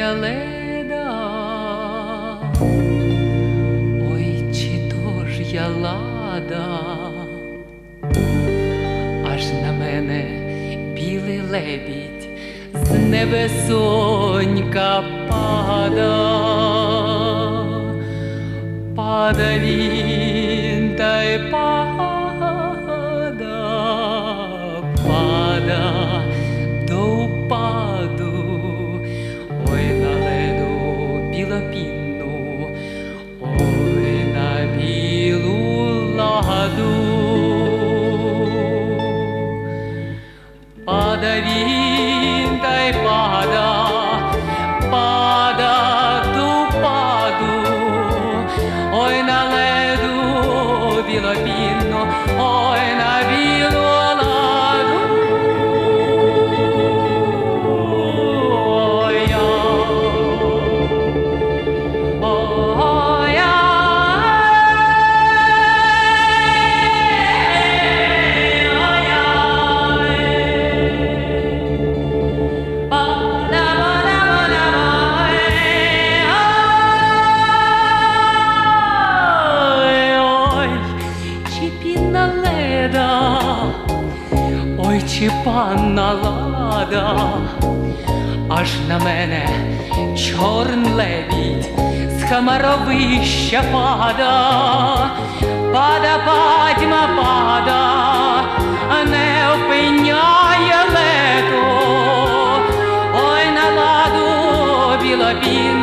не леда, ой, чи то ж я лада, аж на мене білий лебідь з небесонька пада. Пада він та й пада, пада до упаду, ой, на леду білопінну, ой, на білу ладу. Пада він та й пада, пада до упаду, ой, на леду білопінну, ой, на білу ладу. Ой-я, ой-я, ой, чи панна лада, аж на мене чорний лебідь з Хамаровища пада. Пада, падьма, пада, а не опиняє лето, ой, на ладу білопінну.